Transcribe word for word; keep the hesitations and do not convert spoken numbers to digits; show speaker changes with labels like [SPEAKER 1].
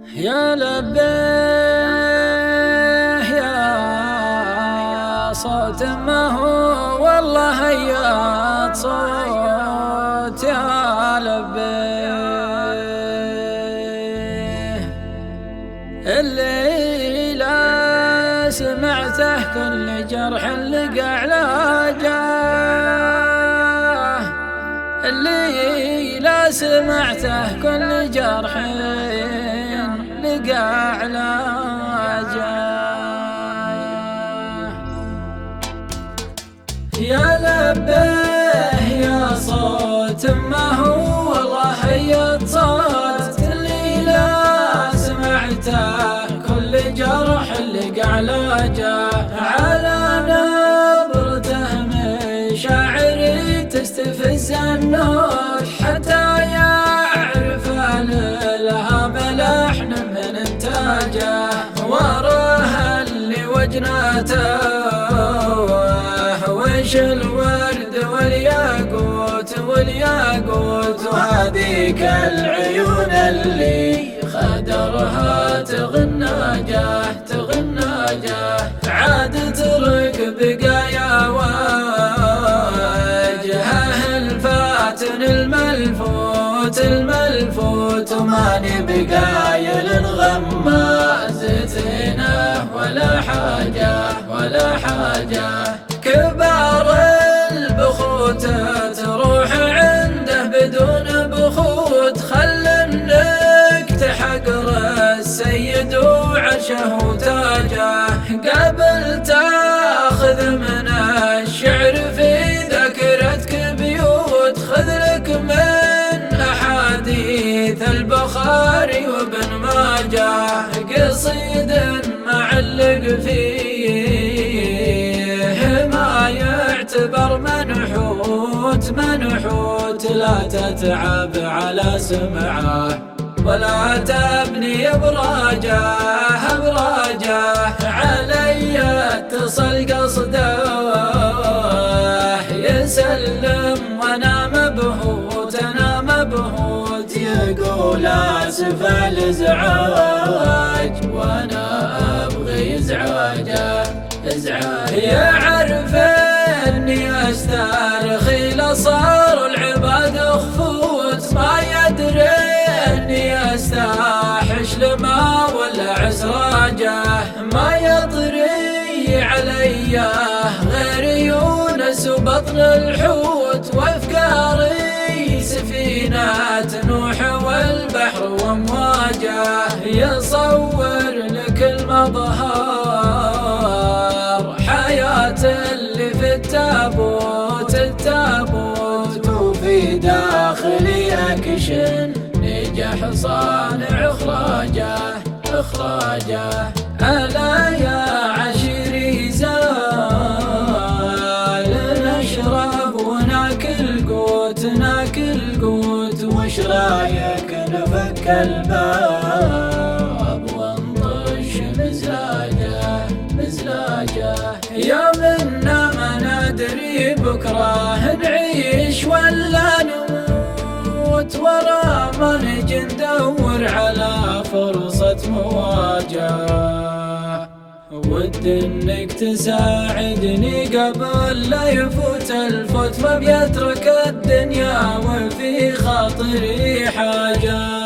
[SPEAKER 1] يا لبيه يا صوت ما هو والله هيا صوت يا لبيه اللي لا سمعته كل جرح لقى علاجه اللي لا سمعته كل جرح لقى علاجه يا لبيه يا صوت ما هو والله هيا صوت اللي لا سمعته كل جرح لقى علاجه على نبرته مشاعري تستفز النور حتى يعرف لها ملحن من انتاجه وراه اللي وجناته وش الورد والياقوت والياقوت وهذيك العيون اللي خدرها تغنى جاه تغنى جاه عاد ترك بقايا وجهه الفاتن الملفوت الملفوت وماني بقايل غمازتنا ولا حاجة ولا حاجة كبار البخوت تروح عنده بدون بخوت خل انك تحقر السيد وعرشه وتاجه قبل تاخذ من الشعر في ذاكرتك بيوت خذ لك من احاديث البخاري وابن ماجه قصيد معلق فيه ما يعتبر منحوت منحوت لا تتعب على سمعه ولا تبني ابراجه ابراجه علي اتصل قصده يسلم وانا مبهوت انا مبهوت يقول اسف الازعاج وانا ابغي ازعاجه ازعاج يعرف اني استرخي لصار العباد خفوت ما يدري اني استاحش لما ولا عسراجه ما يطري علي غير يونس وبطن الحوت وافكاري سفينة نوح والبحر وامواجه يصور لك المظهر حياة اللي في التابوت التابوت وفي داخلي اكشن نجح صانع اخراجه اخراجه الا يا عشيري زال نشرب وناكل قوت ناكل قوت وش رايك نفك الباب ونطش مزلاجه مزلاجه يا منا ما ندري بكره نعيش ولا نموت ورا ما نجي ندور على فرصة مواجهة ود انك تساعدني قبل لا يفوت الفوت ما بيترك الدنيا وفي خاطري حاجة